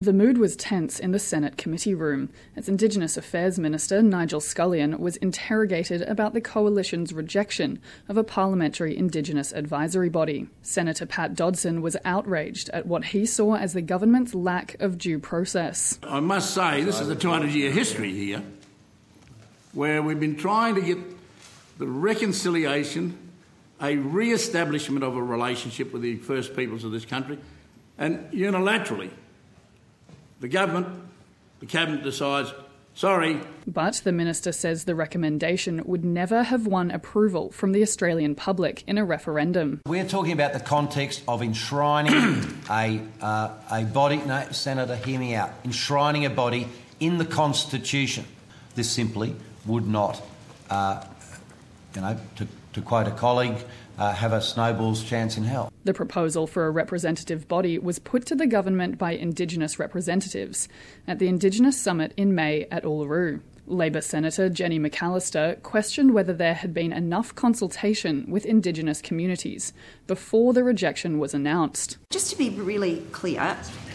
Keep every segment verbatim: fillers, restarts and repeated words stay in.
The mood was tense in the Senate committee room as Indigenous Affairs Minister Nigel Scullion was interrogated about the Coalition's rejection of a parliamentary Indigenous advisory body. Senator Pat Dodson was outraged at what he saw as the government's lack of due process. I must say, this is a two hundred year history here, where we've been trying to get the reconciliation, a re-establishment of a relationship with the First Peoples of this country, and unilaterally, the government, the cabinet decides, sorry. But the minister says the recommendation would never have won approval from the Australian public in a referendum. We're talking about the context of enshrining a, uh, a body, no, Senator, hear me out, enshrining a body in the Constitution. This simply would not, uh, you know, to, to quote a colleague, Uh, have a snowball's chance in hell. The proposal for a representative body was put to the government by Indigenous representatives at the Indigenous Summit in May at Uluru. Labor Senator Jenny McAllister questioned whether there had been enough consultation with Indigenous communities before the rejection was announced. Just to be really clear,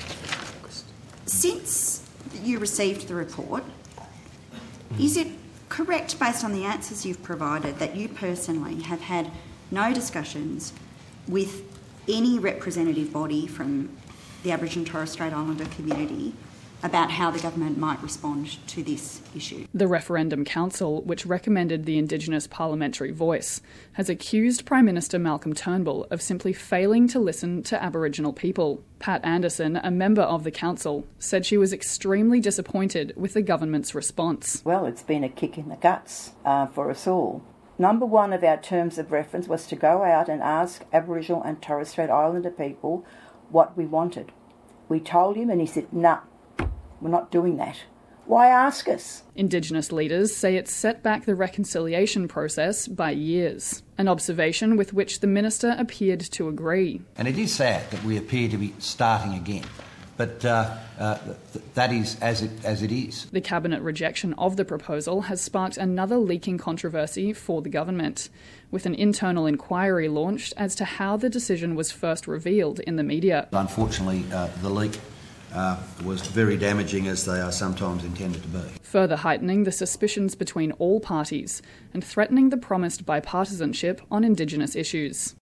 since you received the report, is it correct, based on the answers you've provided, that you personally have had no discussions with any representative body from the Aboriginal and Torres Strait Islander community about how the government might respond to this issue? The Referendum Council, which recommended the Indigenous parliamentary voice, has accused Prime Minister Malcolm Turnbull of simply failing to listen to Aboriginal people. Pat Anderson, a member of the council, said she was extremely disappointed with the government's response. Well, it's been a kick in the guts uh, for us all. Number one of our terms of reference was to go out and ask Aboriginal and Torres Strait Islander people what we wanted. We told him and he said, nah, we're not doing that. Why ask us? Indigenous leaders say it set back the reconciliation process by years, an observation with which the minister appeared to agree. And it is sad that we appear to be starting again. But uh, uh, th- that is as it as it is. The cabinet rejection of the proposal has sparked another leaking controversy for the government, with an internal inquiry launched as to how the decision was first revealed in the media. Unfortunately, uh, the leak uh, was very damaging, as they are sometimes intended to be. Further heightening the suspicions between all parties and threatening the promised bipartisanship on Indigenous issues.